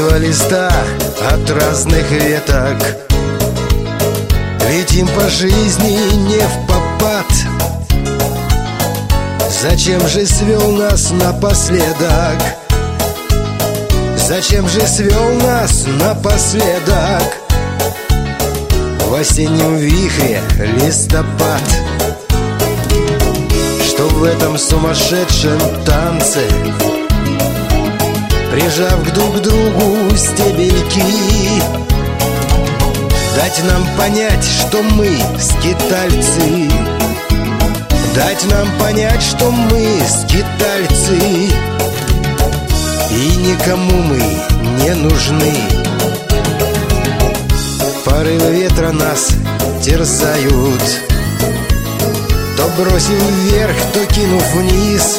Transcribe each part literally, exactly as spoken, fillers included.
два листа от разных веток, летим по жизни не впопад. Зачем же свел нас напоследок? Зачем же свел нас напоследок в осеннем вихре листопад? Что в этом сумасшедшем танце, прижав друг к другу стебельки, дать нам понять, что мы скитальцы, дать нам понять, что мы скитальцы, и никому мы не нужны. Порывы ветра нас терзают, то бросив вверх, то кинув вниз.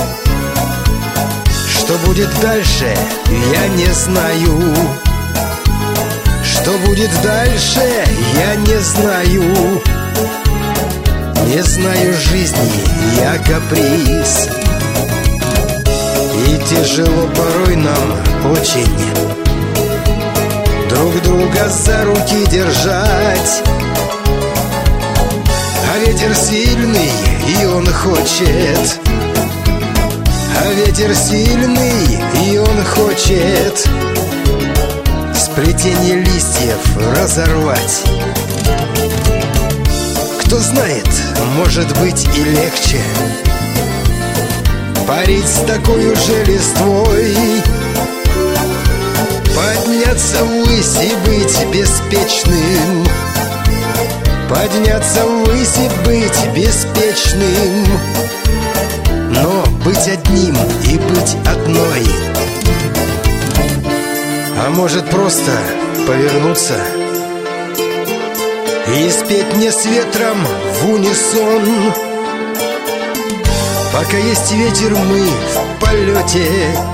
Что будет дальше, я не знаю. Что будет дальше, я не знаю. Не знаю жизни, я каприз. И тяжело порой нам очень друг друга за руки держать. А ветер сильный, и он хочет. А ветер сильный, и он хочет сплетение листьев разорвать. Кто знает, может быть и легче парить с такой же листвой, подняться ввысь и быть беспечным, подняться ввысь и быть беспечным, но быть одним и быть одной. А может просто повернуться и спеть мне с ветром в унисон. Пока есть ветер, мы в полете.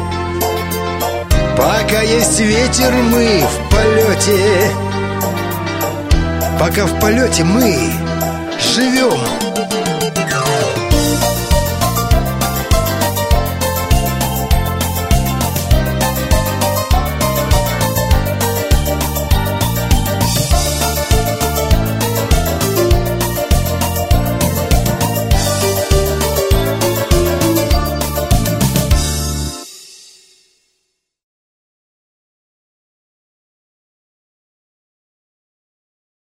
Пока есть ветер, мы в полете. Пока в полете мы живем.